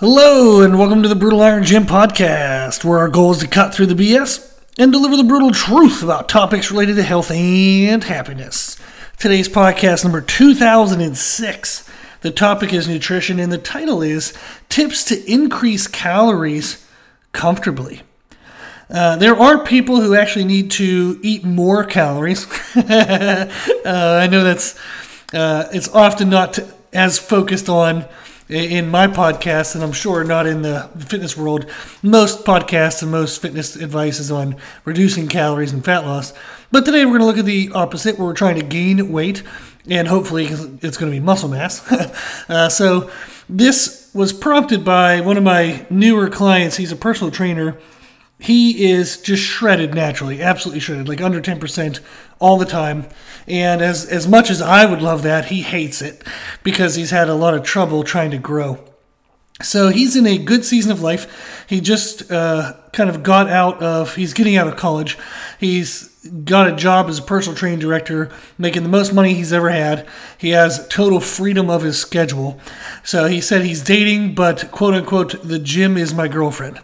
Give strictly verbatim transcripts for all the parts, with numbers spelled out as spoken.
Hello, and welcome to the Brutal Iron Gym Podcast, where our goal is to cut through the B S and deliver the brutal truth about topics related to health and happiness. Today's podcast number two thousand six. The topic is nutrition, and the title is Tips to Increase Calories Comfortably. Uh, there are people who actually need to eat more calories. uh, I know that's uh, it's often not as focused on in my podcast, and I'm sure not in the fitness world. Most podcasts and most fitness advice is on reducing calories and fat loss. But today we're going to look at the opposite, where we're trying to gain weight, and hopefully it's going to be muscle mass. uh, so this was prompted by one of my newer clients. He's a personal trainer. He is just shredded naturally, absolutely shredded, like under ten percent all the time. And as, as much as I would love that, he hates it because he's had a lot of trouble trying to grow. So he's in a good season of life. He just uh, kind of got out of, he's getting out of college. He's got a job as a personal training director, making the most money he's ever had. He has total freedom of his schedule. So he said he's dating, but quote unquote, the gym is my girlfriend.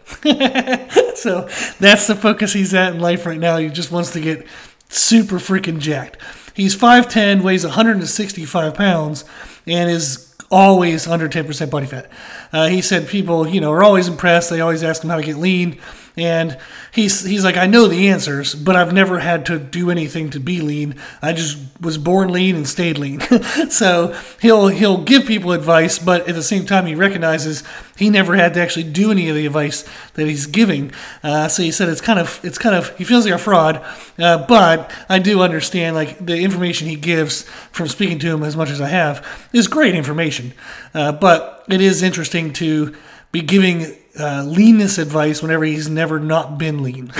So that's the focus he's at in life right now. He just wants to get super freaking jacked. He's five ten, weighs one hundred sixty-five pounds, and is always under ten percent body fat. Uh, he said people, you know, are always impressed. They always ask him how to get lean. And he's he's like, I know the answers, but I've never had to do anything to be lean. I just was born lean and stayed lean. So he'll he'll give people advice, but at the same time, he recognizes he never had to actually do any of the advice that he's giving. Uh, so he said it's kind of it's kind of he feels like a fraud, uh, but I do understand like the information he gives from speaking to him as much as I have is great information. Uh, but it is interesting to be giving uh, leanness advice whenever he's never not been lean.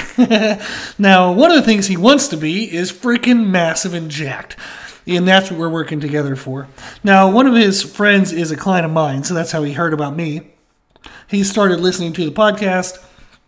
Now, one of the things he wants to be is freaking massive and jacked. And that's what we're working together for. Now, one of his friends is a client of mine, so that's how he heard about me. He started listening to the podcast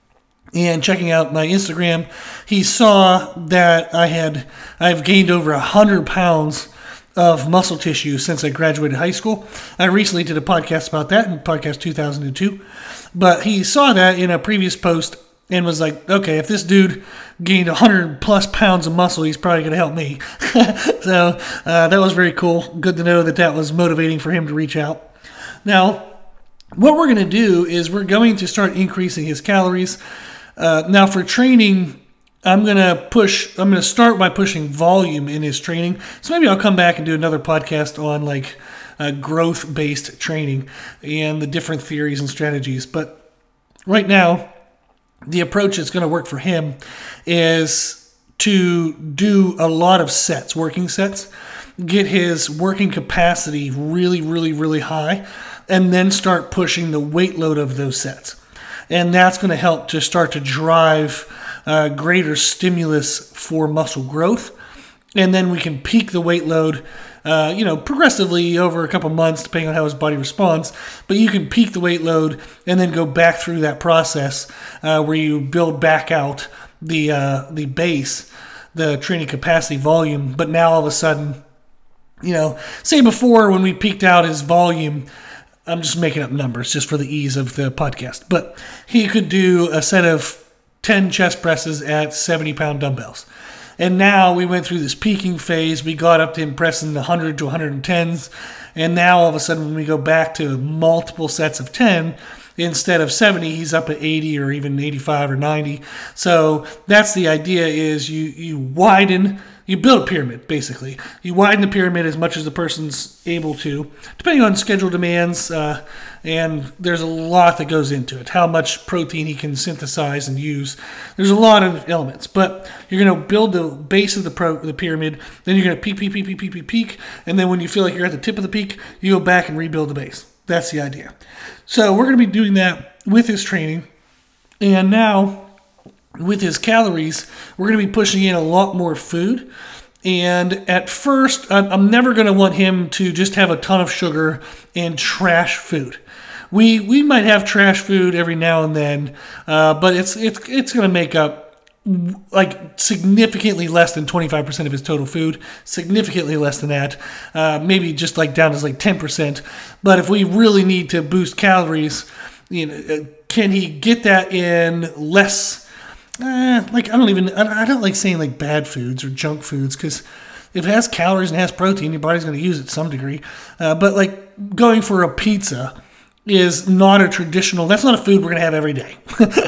and checking out my Instagram. He saw that I had I've gained over one hundred pounds of muscle tissue since I graduated high school. I recently did a podcast about that in podcast two thousand two. But he saw that in a previous post and was like, okay, if this dude gained one hundred plus pounds of muscle, he's probably going to help me. So uh, that was very cool. Good to know that that was motivating for him to reach out. Now, what we're going to do is we're going to start increasing his calories. Uh, now, for training, I'm going to push, I'm going to start by pushing volume in his training. So maybe I'll come back and do another podcast on like uh, growth-based training and the different theories and strategies. But right now, the approach that's going to work for him is to do a lot of sets, working sets, get his working capacity really, really, really high, and then start pushing the weight load of those sets. And that's going to help to start to drive Uh, greater stimulus for muscle growth, and then we can peak the weight load, uh, you know, progressively over a couple months, depending on how his body responds. But you can peak the weight load and then go back through that process uh, where you build back out the uh, the base, the training capacity volume. But now all of a sudden, you know, say before when we peaked out his volume, I'm just making up numbers just for the ease of the podcast, but he could do a set of ten chest presses at seventy pound dumbbells. And now we went through this peaking phase. We got up to him pressing one hundred to one hundred tens. And now all of a sudden when we go back to multiple sets of ten, instead of seventy, he's up at eighty or even eighty-five or ninety. So that's the idea is you, you widen, you build a pyramid basically. You widen the pyramid as much as the person's able to, depending on schedule demands, uh, and there's a lot that goes into it. How much protein he can synthesize and use. There's a lot of elements, but you're going to build the base of the pro, the pyramid. Then you're going to peak, peak, peak, peak, peak, peak, peak, and then when you feel like you're at the tip of the peak, you go back and rebuild the base. That's the idea. So we're going to be doing that with his training, and now with his calories, we're going to be pushing in a lot more food. And at first, I'm never going to want him to just have a ton of sugar and trash food. We we might have trash food every now and then, uh, but it's it's it's going to make up like significantly less than twenty-five percent of his total food, significantly less than that, uh, maybe just like down to like ten percent. But if we really need to boost calories, You know, can he get that in less? Uh, like I don't even I don't like saying like bad foods or junk foods, because if it has calories and has protein, your body's going to use it to some degree. Uh, but like going for a pizza is not a traditional. That's not a food we're going to have every day.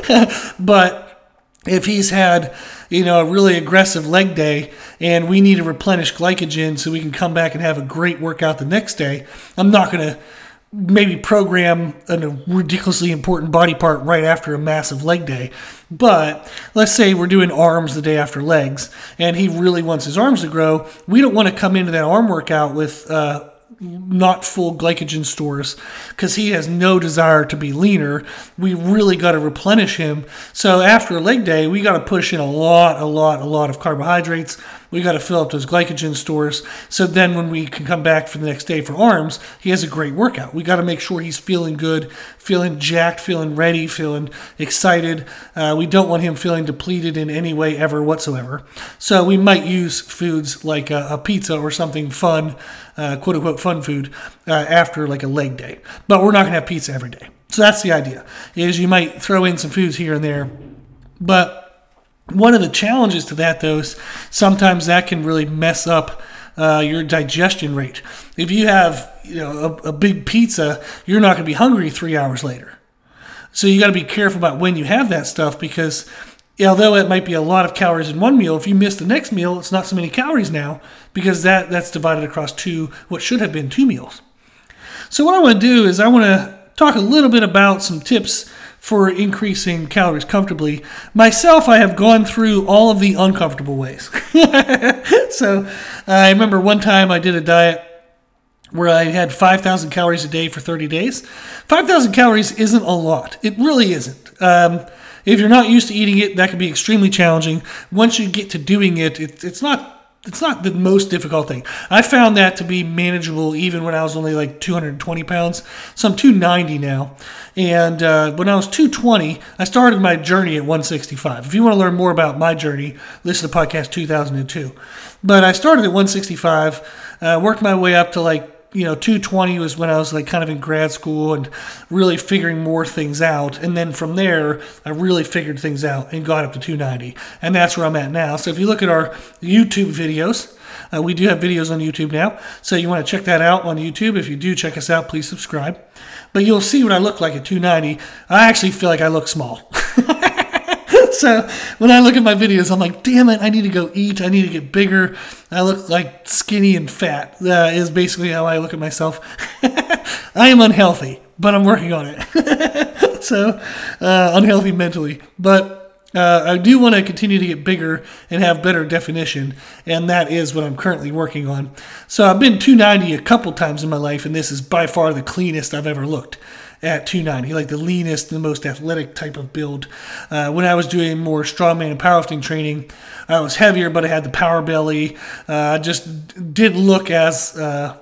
But if he's had, you know, a really aggressive leg day and we need to replenish glycogen so we can come back and have a great workout the next day, I'm not going to maybe program a ridiculously important body part right after a massive leg day. But let's say we're doing arms the day after legs and he really wants his arms to grow. We don't want to come into that arm workout with uh, not full glycogen stores, because he has no desire to be leaner. We really got to replenish him. So after a leg day, we got to push in a lot, a lot, a lot of carbohydrates. We got to fill up those glycogen stores. So then when we can come back for the next day for arms, he has a great workout. We got to make sure he's feeling good, feeling jacked, feeling ready, feeling excited. Uh, we don't want him feeling depleted in any way ever whatsoever. So we might use foods like a, a pizza or something fun, uh, quote unquote fun food, uh, after like a leg day. But we're not going to have pizza every day. So that's the idea, is you might throw in some foods here and there. But one of the challenges to that, though, is sometimes that can really mess up uh, your digestion rate. If you have, you know, a, a big pizza, you're not going to be hungry three hours later. So you got to be careful about when you have that stuff, because although it might be a lot of calories in one meal, if you miss the next meal, it's not so many calories now, because that, that's divided across two, what should have been two meals. So what I want to do is I want to talk a little bit about some tips for increasing calories comfortably. Myself, I have gone through all of the uncomfortable ways. So I remember one time I did a diet where I had five thousand calories a day for thirty days. five thousand calories isn't a lot. It really isn't. Um, if you're not used to eating it, that can be extremely challenging. Once you get to doing it, it it's not It's not the most difficult thing. I found that to be manageable even when I was only like two hundred twenty pounds. So I'm two ninety now. And uh, when I was two twenty, I started my journey at one sixty-five. If you want to learn more about my journey, listen to podcast two thousand two. But I started at one sixty-five, uh, worked my way up to like, you know, two twenty was when I was like kind of in grad school and really figuring more things out. And then from there, I really figured things out and got up to two ninety. And that's where I'm at now. So if you look at our YouTube videos, uh, we do have videos on YouTube now. So you want to check that out on YouTube. If you do check us out, please subscribe. But you'll see what I look like at two ninety. I actually feel like I look small. So when I look at my videos, I'm like, damn it, I need to go eat. I need to get bigger. I look like skinny and fat. That is basically how I look at myself. I am unhealthy, but I'm working on it. So uh, unhealthy mentally. But uh, I do want to continue to get bigger and have better definition, and that is what I'm currently working on. So I've been two ninety a couple times in my life, and this is by far the cleanest I've ever looked. At two ninety, like the leanest, the most athletic type of build. Uh, when I was doing more strongman and powerlifting training, I was heavier, but I had the power belly. I uh, just didn't look as uh,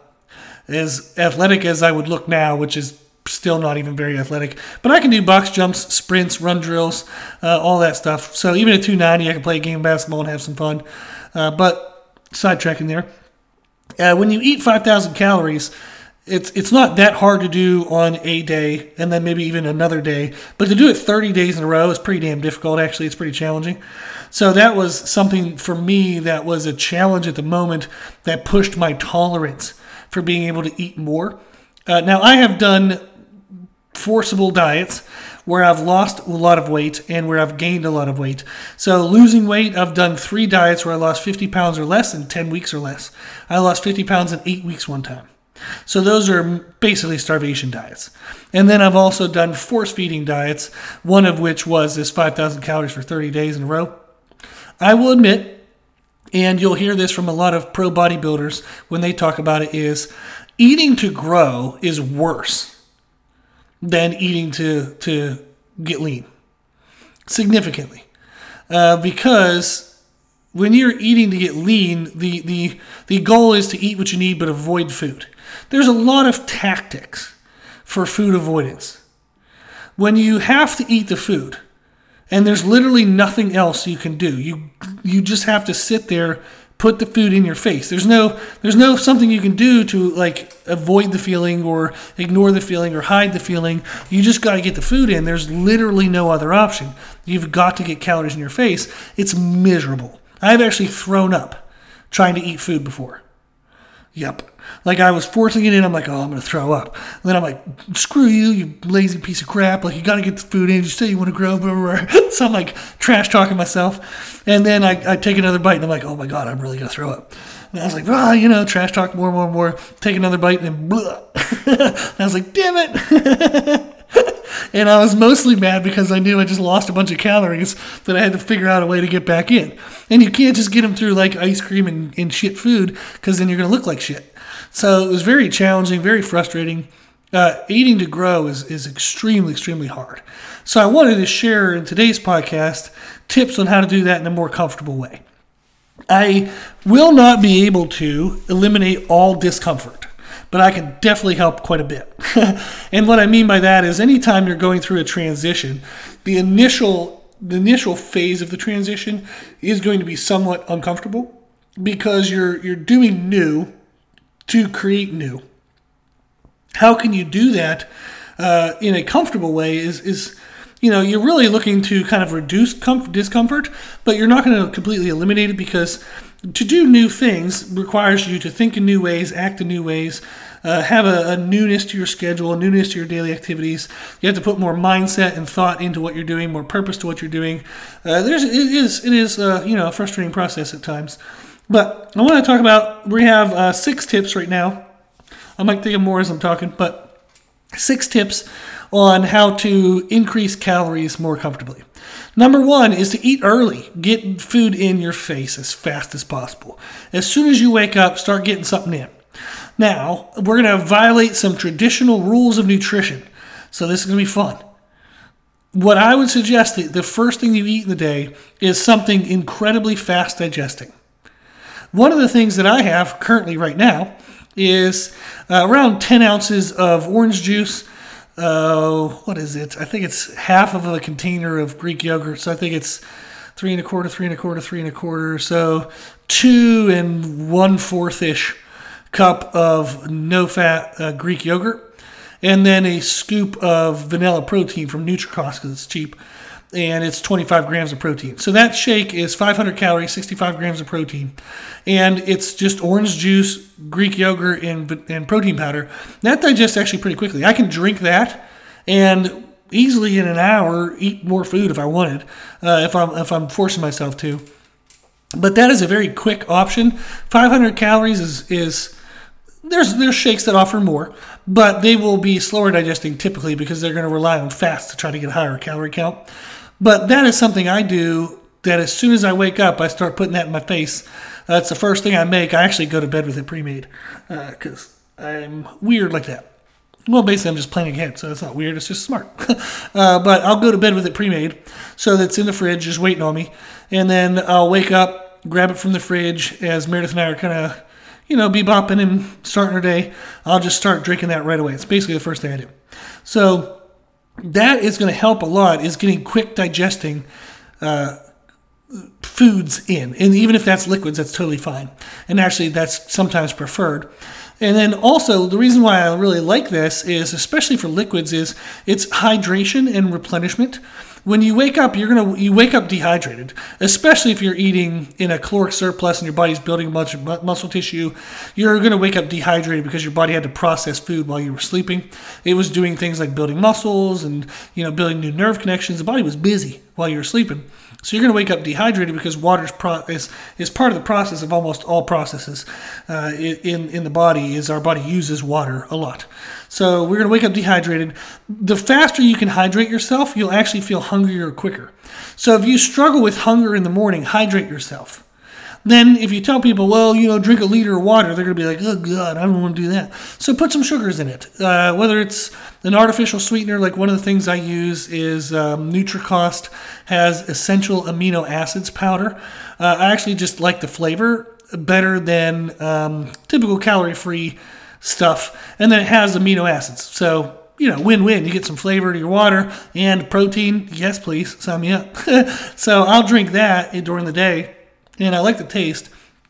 as athletic as I would look now, which is still not even very athletic. But I can do box jumps, sprints, run drills, uh, all that stuff. So even at two ninety, I can play a game of basketball and have some fun. Uh, but sidetracking there. Uh, when you eat five thousand calories, It's it's not that hard to do on a day and then maybe even another day. But to do it thirty days in a row is pretty damn difficult, actually. It's pretty challenging. So that was something for me that was a challenge at the moment that pushed my tolerance for being able to eat more. Uh, now, I have done forcible diets where I've lost a lot of weight and where I've gained a lot of weight. So losing weight, I've done three diets where I lost fifty pounds or less in ten weeks or less. I lost fifty pounds in eight weeks one time. So those are basically starvation diets. And then I've also done force-feeding diets, one of which was this five thousand calories for thirty days in a row. I will admit, and you'll hear this from a lot of pro bodybuilders when they talk about it, is eating to grow is worse than eating to, to get lean. Significantly. Uh, because when you're eating to get lean, the, the, the goal is to eat what you need but avoid food. There's a lot of tactics for food avoidance. When you have to eat the food, and there's literally nothing else you can do, you you just have to sit there put the food in your face. There's no there's no something you can do to like avoid the feeling or ignore the feeling or hide the feeling. You just got to get the food in. There's literally no other option. You've got to get calories in your face. It's miserable. I've actually thrown up trying to eat food before. Yep. Like I was forcing it in. I'm like, oh, I'm going to throw up. And then I'm like, screw you, you lazy piece of crap. Like you got to get the food in. You say you want to grow, blah, blah, blah. So I'm like trash talking myself. And then I, I take another bite and I'm like, oh my God, I'm really going to throw up. And I was like, ah, oh, you know, trash talk more, more, more. Take another bite and then blah. And I was like, damn it. And I was mostly mad because I knew I just lost a bunch of calories that I had to figure out a way to get back in. And you can't just get them through like ice cream and, and shit food because then you're going to look like shit. So it was very challenging, very frustrating. Uh, eating to grow is, is extremely, extremely hard. So I wanted to share in today's podcast tips on how to do that in a more comfortable way. I will not be able to eliminate all discomfort, but I can definitely help quite a bit. And what I mean by that is anytime you're going through a transition, the initial the initial phase of the transition is going to be somewhat uncomfortable because you're you're doing new to create new. How can you do that uh, in a comfortable way is is you know, you're really looking to kind of reduce comfort, discomfort, but you're not going to completely eliminate it because to do new things requires you to think in new ways, act in new ways, uh, have a, a newness to your schedule, a newness to your daily activities. You have to put more mindset and thought into what you're doing, more purpose to what you're doing. Uh, there's it is it is uh, you know a frustrating process at times, but I want to talk about. We have uh, six tips right now. I might think of more as I'm talking, but six tips on how to increase calories more comfortably. Number one is to eat early. Get food in your face as fast as possible. As soon as you wake up, start getting something in. Now, we're going to violate some traditional rules of nutrition. So this is going to be fun. What I would suggest that the first thing you eat in the day is something incredibly fast digesting. One of the things that I have currently right now is uh, around ten ounces of orange juice. Uh, what is it? I think it's half of a container of Greek yogurt. So I think it's three and a quarter, three and a quarter, three and a quarter. So two and one fourth ish cup of no-fat uh, Greek yogurt, and then a scoop of vanilla protein from Nutri-Cost because it's cheap, and it's twenty-five grams of protein. So that shake is five hundred calories, sixty-five grams of protein, and it's just orange juice, Greek yogurt, and, and protein powder. That digests actually pretty quickly. I can drink that and easily in an hour eat more food if I wanted, uh, if I'm if I'm forcing myself to. But that is a very quick option. five hundred calories is is there's there's shakes that offer more, but they will be slower digesting typically because they're going to rely on fats to try to get a higher calorie count. But that is something I do that as soon as I wake up, I start putting that in my face. That's the first thing I make. I actually go to bed with it pre-made because uh, I'm weird like that. Well, basically, I'm just planning ahead, so it's not weird. It's just smart. uh, but I'll go to bed with it pre-made so that's in the fridge just waiting on me. And then I'll wake up, grab it from the fridge as Meredith and I are kind of, you know, bebopping and starting our day. I'll just start drinking that right away. It's basically the first thing I do. So that is going to help a lot, is getting quick digesting uh, foods in. And even if that's liquids, that's totally fine. And actually, that's sometimes preferred. And then also, the reason why I really like this is, especially for liquids, is it's hydration and replenishment. When you wake up, you're gonna you wake up dehydrated, especially if you're eating in a caloric surplus and your body's building a bunch of muscle tissue. You're gonna wake up dehydrated because your body had to process food while you were sleeping. It was doing things like building muscles and you know building new nerve connections. The body was busy while you were sleeping. So you're going to wake up dehydrated because water pro- is, is part of the process of almost all processes uh, in, in the body. Is our body uses water a lot. So we're going to wake up dehydrated. The faster you can hydrate yourself, you'll actually feel hungrier quicker. So if you struggle with hunger in the morning, hydrate yourself. Then if you tell people, well, you know, drink a liter of water, they're going to be like, oh, God, I don't want to do that. So put some sugars in it. Uh, whether it's an artificial sweetener, like one of the things I use is um, Nutri-Cost has essential amino acids powder. Uh, I actually just like the flavor better than um, typical calorie-free stuff. And then it has amino acids. So, you know, win-win. You get some flavor to your water and protein. Yes, please, sign me up. So I'll drink that during the day. And I like the taste.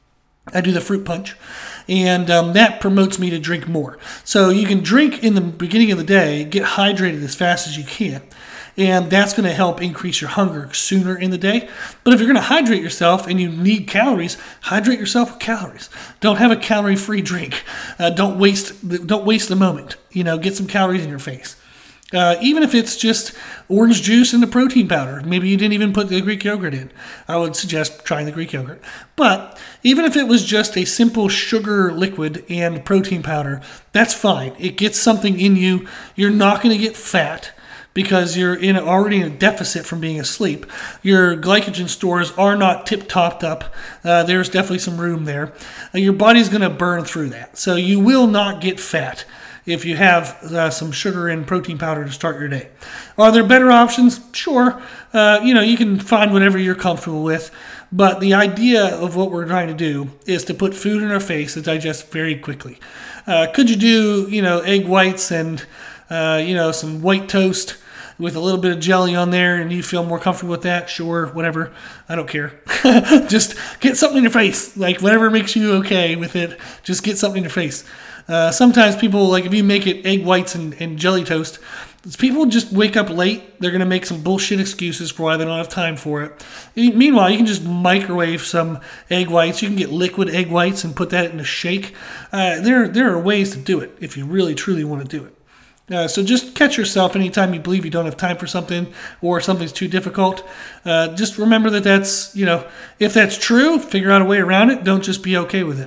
I do the fruit punch, and um, that promotes me to drink more. So you can drink in the beginning of the day, get hydrated as fast as you can, and that's going to help increase your hunger sooner in the day. But if you're going to hydrate yourself and you need calories, hydrate yourself with calories. Don't have a calorie-free drink. Uh, don't waste the, don't waste the moment. You know, get some calories in your face. Uh, even if it's just orange juice and the protein powder. Maybe you didn't even put the Greek yogurt in. I would suggest trying the Greek yogurt. But even if it was just a simple sugar liquid and protein powder, that's fine. It gets something in you. You're not going to get fat because you're in already in a deficit from being asleep. Your glycogen stores are not tip-topped up. Uh, there's definitely some room there. Uh, your body's going to burn through that. So you will not get fat if you have uh, some sugar and protein powder to start your day. Are there better options? Sure. Uh, you know, you can find whatever you're comfortable with. But the idea of what we're trying to do is to put food in our face that digests very quickly. Uh, could you do, you know, egg whites and, uh, you know, some white toast with a little bit of jelly on there and you feel more comfortable with that? Sure, whatever. I don't care. Just get something in your face. Like, whatever makes you okay with it, just get something in your face. Uh, sometimes people, like if you make it egg whites and, and jelly toast, people just wake up late. They're going to make some bullshit excuses for why they don't have time for it. Meanwhile, you can just microwave some egg whites. You can get liquid egg whites and put that in a shake. Uh, there, there are ways to do it if you really, truly want to do it. Uh, so just catch yourself anytime you believe you don't have time for something or something's too difficult. Uh, just remember that that's, you know, if that's true, figure out a way around it. Don't just be okay with it.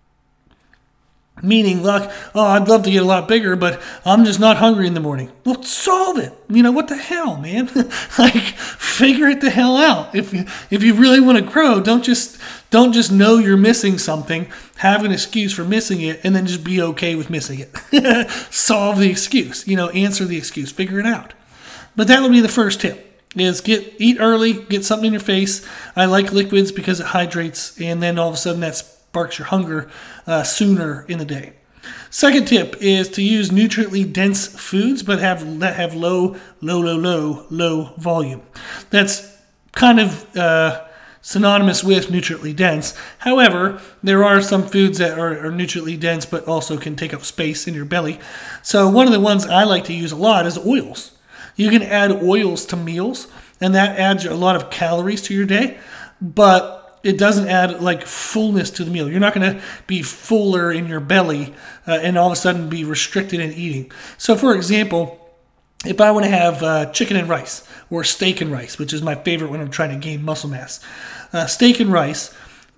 Meaning, like, oh, I'd love to get a lot bigger, but I'm just not hungry in the morning. Well, solve it. You know, what the hell, man? Like, figure it the hell out. If you, if you really want to grow, don't just don't just know you're missing something, have an excuse for missing it, and then just be okay with missing it. Solve the excuse. You know, answer the excuse. Figure it out. But that would be the first tip. Is get eat early, get something in your face. I like liquids because it hydrates, and then all of a sudden that's sparks your hunger uh, sooner in the day. Second tip is to use nutriently dense foods, but have that have low, low, low, low, low volume. That's kind of uh, synonymous with nutriently dense. However, there are some foods that are, are nutriently dense, but also can take up space in your belly. So one of the ones I like to use a lot is oils. You can add oils to meals, and that adds a lot of calories to your day, but it doesn't add like fullness to the meal. You're not going to be fuller in your belly uh, and all of a sudden be restricted in eating. So for example, if I want to have uh, chicken and rice or steak and rice, which is my favorite when I'm trying to gain muscle mass, uh, steak and rice,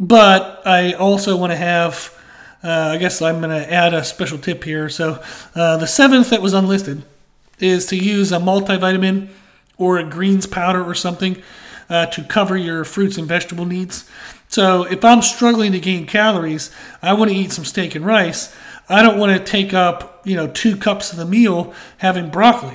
but I also want to have, uh, I guess I'm going to add a special tip here. So uh, the seventh that was unlisted is to use a multivitamin or a greens powder or something Uh, to cover your fruits and vegetable needs. So if I'm struggling to gain calories, I want to eat some steak and rice. I don't want to take up, you know, two cups of the meal having broccoli.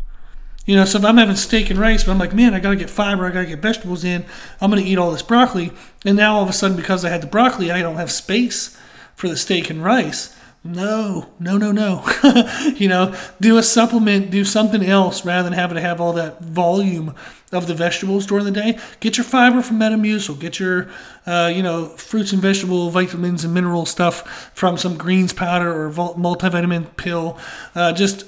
You know, so if I'm having steak and rice, but I'm like, man, I got to get fiber, I got to get vegetables in, I'm going to eat all this broccoli. And now all of a sudden, because I had the broccoli, I don't have space for the steak and rice. No, no, no, no. You know, do a supplement, do something else rather than having to have all that volume of the vegetables during the day. Get your fiber from Metamucil. Get your, uh, you know, fruits and vegetable vitamins and mineral stuff from some greens powder or multivitamin pill. Uh, just,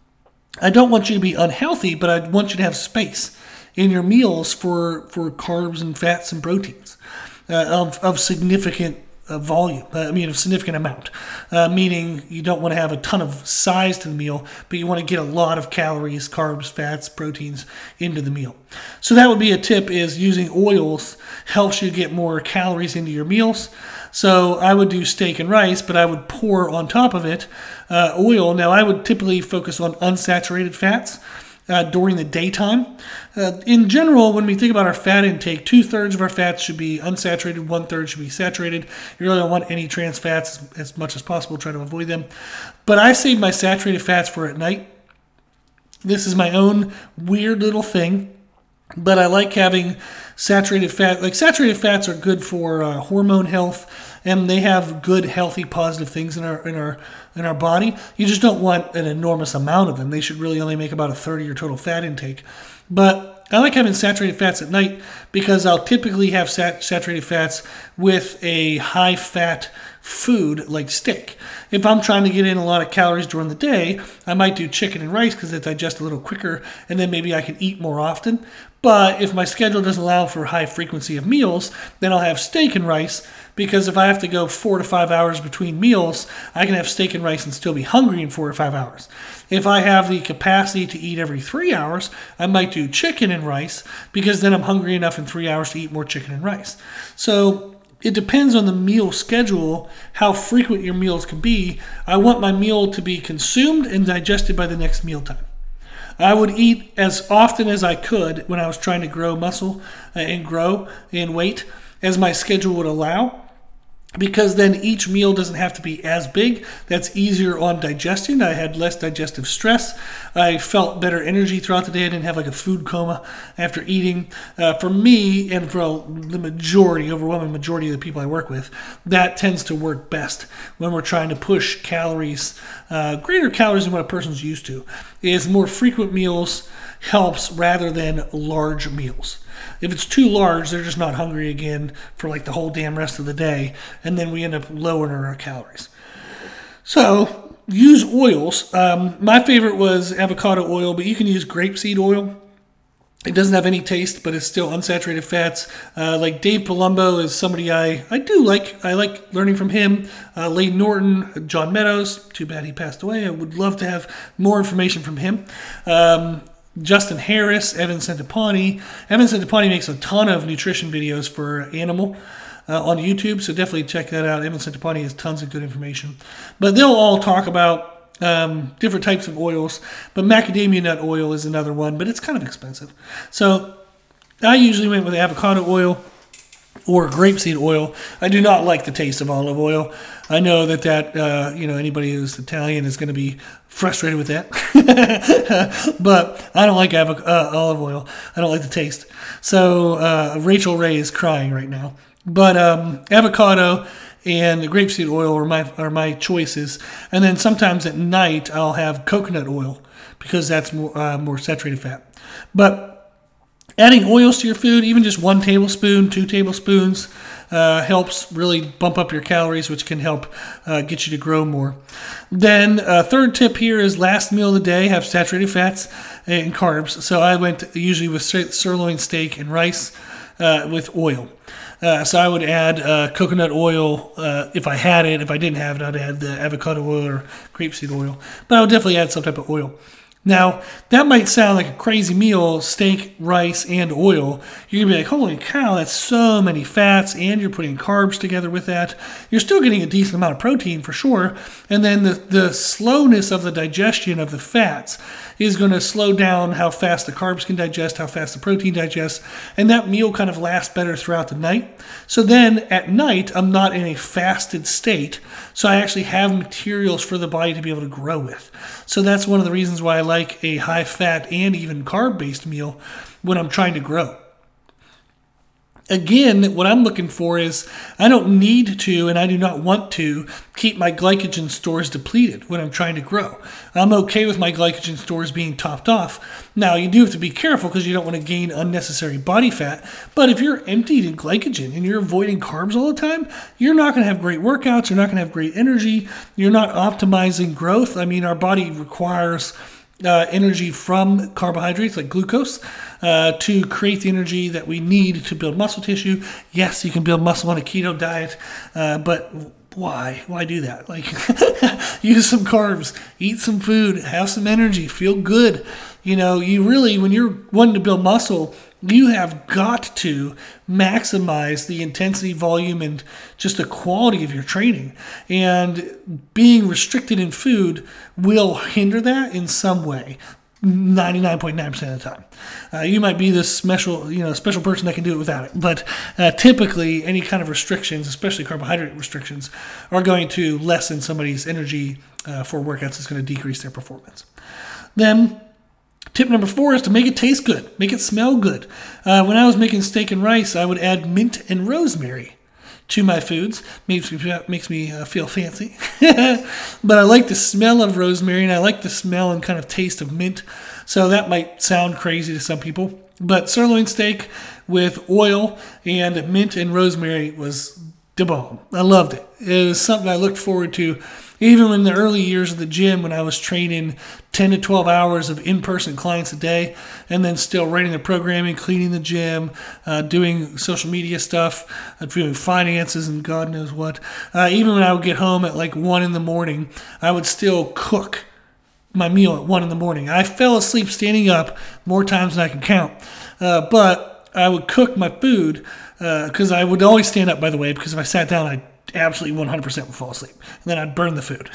I don't want you to be unhealthy, but I want you to have space in your meals for, for carbs and fats and proteins uh, of, of significant Uh, volume, uh, I mean a significant amount, uh, meaning you don't want to have a ton of size to the meal, but you want to get a lot of calories, carbs, fats, proteins into the meal. So that would be a tip, is using oils helps you get more calories into your meals. So I would do steak and rice, but I would pour on top of it uh, oil. Now I would typically focus on unsaturated fats Uh, during the daytime. Uh, in general, when we think about our fat intake, two-thirds of our fats should be unsaturated, one-third should be saturated. You really don't want any trans fats as, as much as possible, try to avoid them. But I save my saturated fats for at night. This is my own weird little thing, but I like having saturated fat. Like, saturated fats are good for uh, hormone health, and they have good, healthy, positive things in our in our in our body. You just don't want an enormous amount of them. They should really only make about a third of your total fat intake. But I like having saturated fats at night because I'll typically have sat- saturated fats with a high-fat food like steak. If I'm trying to get in a lot of calories during the day, I might do chicken and rice because it digests a little quicker, and then maybe I can eat more often. But if my schedule doesn't allow for high frequency of meals, then I'll have steak and rice, because if I have to go four to five hours between meals, I can have steak and rice and still be hungry in four or five hours. If I have the capacity to eat every three hours, I might do chicken and rice, because then I'm hungry enough in three hours to eat more chicken and rice. So it depends on the meal schedule, how frequent your meals can be. I want my meal to be consumed and digested by the next mealtime. I would eat as often as I could when I was trying to grow muscle and grow in weight as my schedule would allow, because then each meal doesn't have to be as big. That's easier on digestion. I had less digestive stress. I felt better energy throughout the day. I didn't have like a food coma after eating. Uh, for me, and for the majority, overwhelming majority of the people I work with, that tends to work best when we're trying to push calories, uh, greater calories than what a person's used to. Is more frequent meals helps rather than large meals. If it's too large, they're just not hungry again for like the whole damn rest of the day, and then we end up lowering our calories. So use oils. Um, my favorite was avocado oil, but you can use grapeseed oil. It doesn't have any taste, but it's still unsaturated fats. Uh, like Dave Palumbo is somebody I, I do like. I like learning from him. Uh, Layne Norton, John Meadows. Too bad he passed away. I would love to have more information from him. Um, Justin Harris, Evan Centopani. Evan Centopani makes a ton of nutrition videos for Animal uh, on YouTube, so definitely check that out. Evan Centopani has tons of good information. But they'll all talk about um, different types of oils, but macadamia nut oil is another one, but it's kind of expensive. So I usually went with avocado oil or grapeseed oil. I do not like the taste of olive oil. I know that that uh, you know, anybody who's Italian is going to be frustrated with that, but I don't like avo- uh, olive oil. I don't like the taste. So uh, Rachel Ray is crying right now. But um, avocado and grapeseed oil are my are my choices. And then sometimes at night I'll have coconut oil because that's more uh, more saturated fat. But adding oils to your food, even just one tablespoon, two tablespoons, uh, helps really bump up your calories, which can help uh, get you to grow more. Then uh, third tip here is last meal of the day, have saturated fats and carbs. So I went usually with sirloin steak and rice uh, with oil. Uh, so I would add uh, coconut oil uh, if I had it. If I didn't have it, I'd add the avocado oil or grapeseed oil. But I would definitely add some type of oil. Now, that might sound like a crazy meal, steak, rice, and oil. You're going to be like, holy cow, that's so many fats, and you're putting carbs together with that. You're still getting a decent amount of protein for sure, and then the, the slowness of the digestion of the fats is going to slow down how fast the carbs can digest, how fast the protein digests, and that meal kind of lasts better throughout the night. So then at night, I'm not in a fasted state, so I actually have materials for the body to be able to grow with. So that's one of the reasons why I like a high-fat and even carb-based meal when I'm trying to grow. Again, what I'm looking for is I don't need to, and I do not want to, keep my glycogen stores depleted when I'm trying to grow. I'm okay with my glycogen stores being topped off. Now, you do have to be careful because you don't want to gain unnecessary body fat, but if you're emptied in glycogen and you're avoiding carbs all the time, you're not going to have great workouts, you're not going to have great energy, you're not optimizing growth. I mean, our body requires Uh, energy from carbohydrates like glucose uh, to create the energy that we need to build muscle tissue. Yes, you can build muscle on a keto diet, uh, but why? Why do that? Like, use some carbs, eat some food, have some energy, feel good. You know, you really, when you're wanting to build muscle, you have got to maximize the intensity, volume, and just the quality of your training. And being restricted in food will hinder that in some way, ninety-nine point nine percent of the time. Uh, you might be this special, you know, special person that can do it without it. But uh, typically, any kind of restrictions, especially carbohydrate restrictions, are going to lessen somebody's energy uh, for workouts. It's going to decrease their performance. Then, tip number four is to make it taste good. Make it smell good. Uh, when I was making steak and rice, I would add mint and rosemary to my foods. Makes me, makes me uh, feel fancy. But I like the smell of rosemary, and I like the smell and kind of taste of mint. So that might sound crazy to some people. But sirloin steak with oil and mint and rosemary was the bomb. I loved it. It was something I looked forward to even in the early years of the gym when I was training ten to twelve hours of in-person clients a day, and then still writing the programming, cleaning the gym, uh, doing social media stuff, uh, doing finances and God knows what. Uh, even when I would get home at like one in the morning, I would still cook my meal at one in the morning. I fell asleep standing up more times than I can count. Uh, but I would cook my food because uh, I would always stand up, by the way, because if I sat down, I absolutely one hundred percent would fall asleep. And then I'd burn the food.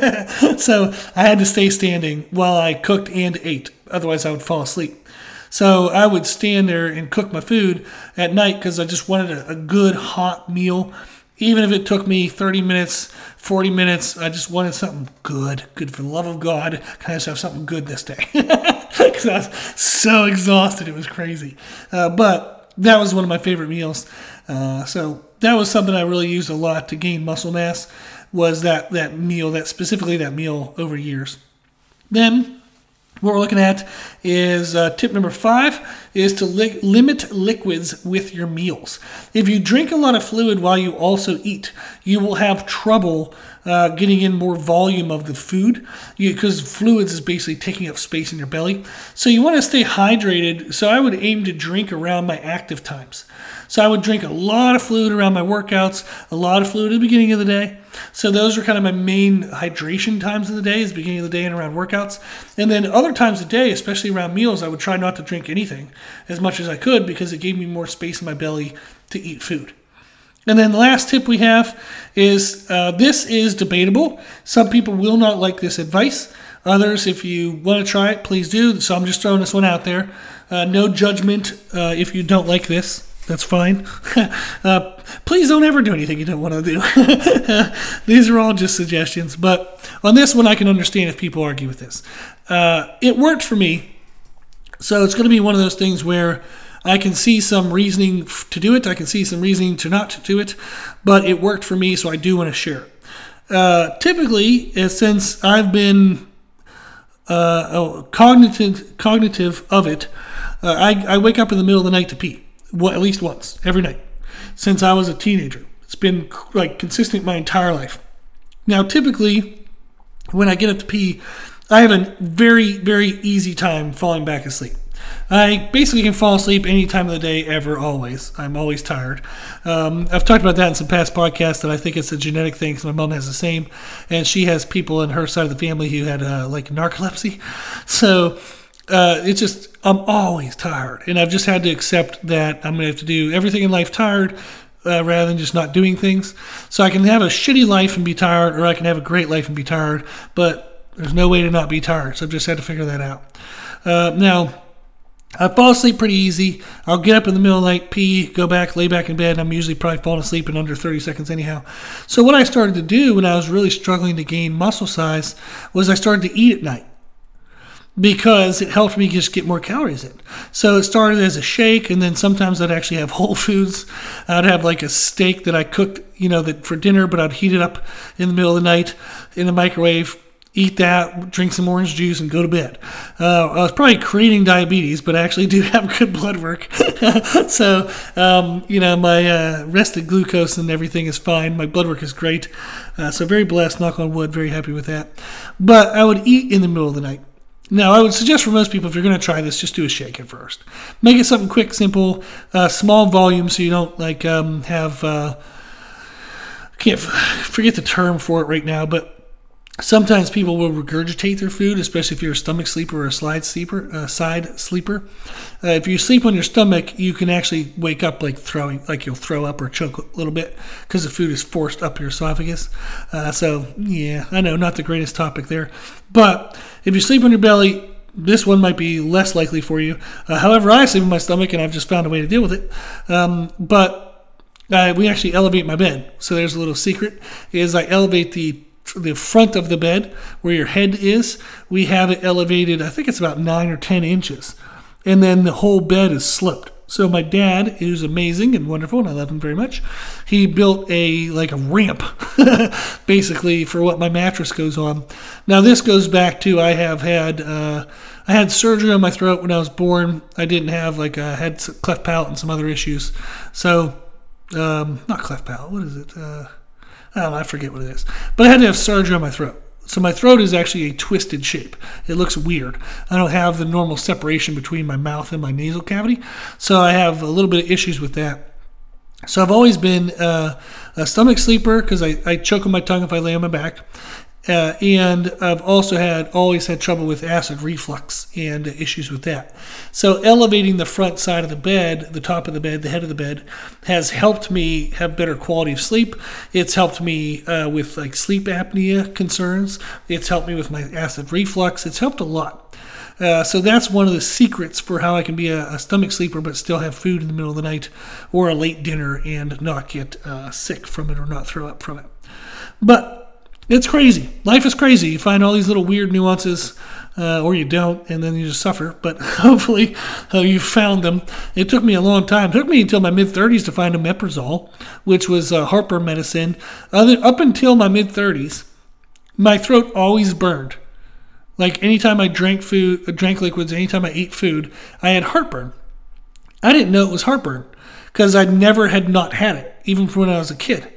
So I had to stay standing while I cooked and ate. Otherwise, I would fall asleep. So I would stand there and cook my food at night because I just wanted a, a good hot meal. Even if it took me thirty minutes, forty minutes, I just wanted something good. Good for the love of God. Can I just have something good this day? Because I was so exhausted. It was crazy. Uh, but that was one of my favorite meals. Uh, so that was something I really used a lot to gain muscle mass, was that, that meal, that specifically that meal over years. Then what we're looking at is uh, tip number five is to li- limit liquids with your meals. If you drink a lot of fluid while you also eat, you will have trouble uh, getting in more volume of the food because fluids is basically taking up space in your belly. So you want to stay hydrated. So I would aim to drink around my active times. So I would drink a lot of fluid around my workouts, a lot of fluid at the beginning of the day. So those are kind of my main hydration times of the day, is the beginning of the day and around workouts. And then other times of the day, especially around meals, I would try not to drink anything as much as I could because it gave me more space in my belly to eat food. And then the last tip we have is, uh, this is debatable. Some people will not like this advice. Others, if you want to try it, please do. So I'm just throwing this one out there. Uh, no judgment uh, if you don't like this. That's fine. uh, please don't ever do anything you don't want to do. These are all just suggestions. But on this one, I can understand if people argue with this. Uh, it worked for me. So it's going to be one of those things where I can see some reasoning to do it. I can see some reasoning to not do it. But it worked for me, so I do want to share it. Uh, typically, uh, since I've been uh, oh, cognitive, cognitive of it, uh, I, I wake up in the middle of the night to pee. Well, at least once, every night, since I was a teenager. It's been like consistent my entire life. Now, typically, when I get up to pee, I have a very, very easy time falling back asleep. I basically can fall asleep any time of the day, ever, always. I'm always tired. Um, I've talked about that in some past podcasts, that I think it's a genetic thing because my mom has the same, and she has people in her side of the family who had uh, like narcolepsy. So Uh, it's just, I'm always tired. And I've just had to accept that I'm going to have to do everything in life tired uh, rather than just not doing things. So I can have a shitty life and be tired, or I can have a great life and be tired. But there's no way to not be tired. So I've just had to figure that out. Uh, now, I fall asleep pretty easy. I'll get up in the middle of the night, pee, go back, lay back in bed, and I'm usually probably falling asleep in under thirty seconds anyhow. So what I started to do when I was really struggling to gain muscle size was I started to eat at night, because it helped me just get more calories in. So it started as a shake, and then sometimes I'd actually have whole foods. I'd have like a steak that I cooked, you know, that for dinner, but I'd heat it up in the middle of the night in the microwave, eat that, drink some orange juice, and go to bed. Uh, I was probably creating diabetes, but I actually do have good blood work. So, um, you know, my uh, rested glucose and everything is fine. My blood work is great. Uh, so very blessed, knock on wood, very happy with that. But I would eat in the middle of the night. Now, I would suggest for most people, if you're going to try this, just do a shake at first. Make it something quick, simple, uh, small volume, so you don't like um, have. Uh, I can't f- forget the term for it right now, but sometimes people will regurgitate their food, especially if you're a stomach sleeper or a slide sleeper, uh, side sleeper. Uh, if you sleep on your stomach, you can actually wake up like throwing, like you'll throw up or choke a little bit because the food is forced up your esophagus. Uh, so, yeah, I know, not the greatest topic there. But if you sleep on your belly, this one might be less likely for you. Uh, however, I sleep on my stomach, and I've just found a way to deal with it. Um, but uh, we actually elevate my bed. So there's a little secret, is I elevate the the front of the bed where your head is. We have it elevated, I think it's about nine or ten inches. And then the whole bed is sloped. So my dad, who's amazing and wonderful, and I love him very much, he built a like a ramp, basically, for what my mattress goes on. Now this goes back to I have had uh, I had surgery on my throat when I was born. I didn't have like I had cleft palate and some other issues. So um, not cleft palate. What is it? Uh, I don't know. I forget what it is. But I had to have surgery on my throat. So my throat is actually a twisted shape. It looks weird. I don't have the normal separation between my mouth and my nasal cavity. So I have a little bit of issues with that. So I've always been uh, a stomach sleeper because I, I choke on my tongue if I lay on my back. Uh, and I've also had always had trouble with acid reflux and issues with that. So elevating the front side of the bed, the top of the bed, the head of the bed, has helped me have better quality of sleep. It's helped me uh, with like sleep apnea concerns. It's helped me with my acid reflux. It's helped a lot. Uh, so that's one of the secrets for how I can be a, a stomach sleeper but still have food in the middle of the night or a late dinner and not get uh, sick from it or not throw up from it. But it's crazy. Life is crazy. You find all these little weird nuances, uh, or you don't, and then you just suffer. But hopefully uh, you found them. It took me a long time. It took me until my mid-thirties to find omeprazole, which was uh, heartburn medicine. Other, up until my mid-thirties, my throat always burned. Like anytime I drank food, drank liquids, anytime I ate food, I had heartburn. I didn't know it was heartburn because I never had not had it, even from when I was a kid.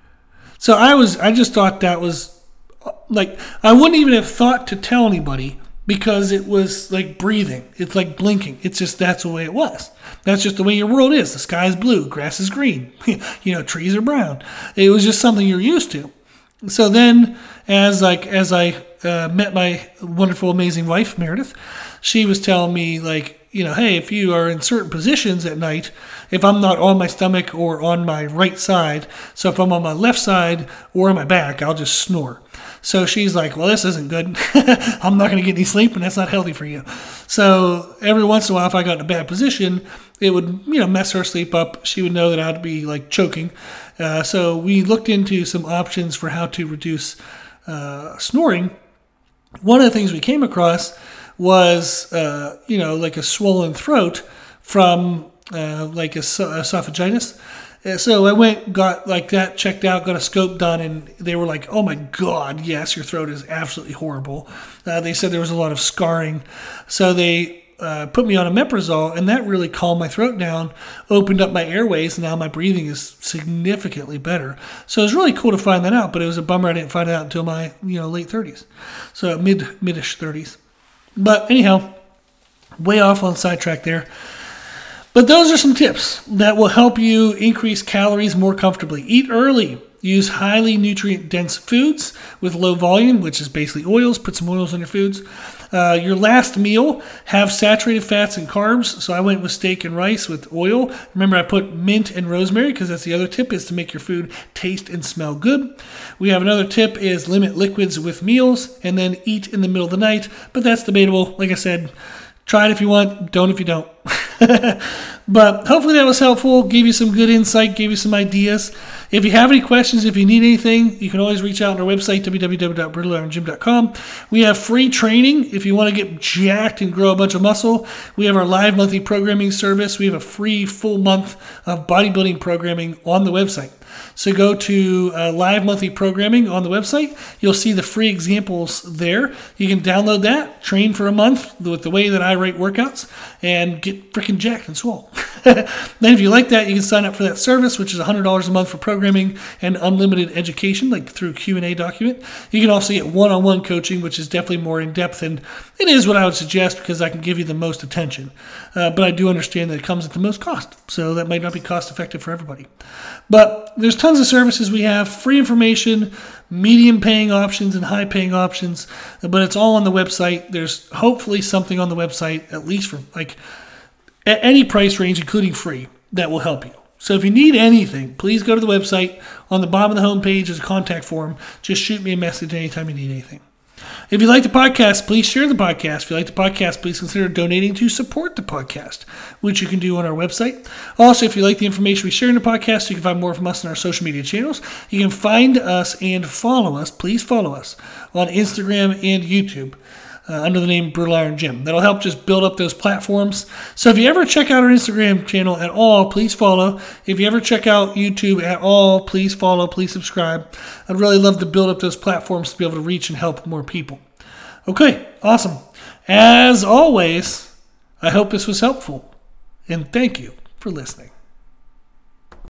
So I was, I just thought that was, like, I wouldn't even have thought to tell anybody because it was like breathing. It's like blinking. It's just, that's the way it was. That's just the way your world is. The sky is blue, grass is green, you know, trees are brown. It was just something you're used to. So then as like, as I uh, met my wonderful, amazing wife, Meredith, she was telling me like, you know, hey, if you are in certain positions at night, if I'm not on my stomach or on my right side, so if I'm on my left side or on my back, I'll just snore. So she's like, well, this isn't good. I'm not going to get any sleep, and that's not healthy for you. So every once in a while, if I got in a bad position, it would, you know, mess her sleep up. She would know that I'd be like choking. Uh, so we looked into some options for how to reduce uh, snoring. One of the things we came across was, uh, you know, like a swollen throat from uh, like a esophagitis. Uh, so I went, got like that checked out, got a scope done, and they were like, oh my God, yes, your throat is absolutely horrible. Uh, they said there was a lot of scarring. So they uh, put me on omeprazole, and that really calmed my throat down, opened up my airways, and now my breathing is significantly better. So it was really cool to find that out, but it was a bummer I didn't find it out until my, you know, late thirties. So mid, midish thirties. But anyhow, way off on sidetrack there. But those are some tips that will help you increase calories more comfortably. Eat early. Use highly nutrient-dense foods with low volume, which is basically oils. Put some oils on your foods. Uh, your last meal, have saturated fats and carbs. So I went with steak and rice with oil. Remember, I put mint and rosemary because that's the other tip, is to make your food taste and smell good. We have another tip is limit liquids with meals and then eat in the middle of the night. But that's debatable. Like I said, try it if you want. Don't if you don't. But hopefully that was helpful, gave you some good insight, gave you some ideas. If you have any questions, if you need anything, you can always reach out on our website, w w w dot brutal iron gym dot com. We have free training if you want to get jacked and grow a bunch of muscle. We have our live monthly programming service. We have a free full month of bodybuilding programming on the website. So go to uh, live monthly programming on the website. You'll see the free examples there. You can download that, train for a month with the way that I rate workouts, and get freaking jacked and swole. Then if you like that, you can sign up for that service, which is one hundred dollars a month for programming and unlimited education, like through Q and A document. You can also get one-on-one coaching, which is definitely more in-depth, and it is what I would suggest because I can give you the most attention. Uh, but I do understand that it comes at the most cost, so that might not be cost-effective for everybody. But there's tons of services we have, free information, medium-paying options, and high-paying options, but it's all on the website. There's hopefully something on the website, at least for like at any price range, including free, that will help you. So if you need anything, please go to the website. On the bottom of the homepage is a contact form. Just shoot me a message anytime you need anything. If you like the podcast, please share the podcast. If you like the podcast, please consider donating to support the podcast, which you can do on our website. Also, if you like the information we share in the podcast, you can find more from us on our social media channels. You can find us and follow us. Please follow us on Instagram and YouTube. uh, under the name Brutal Iron Gym. That'll help just build up those platforms. So if you ever check out our Instagram channel at all, please follow. If you ever check out YouTube at all, please follow, please subscribe. I'd really love to build up those platforms to be able to reach and help more people. Okay, awesome. As always, I hope this was helpful, and thank you for listening.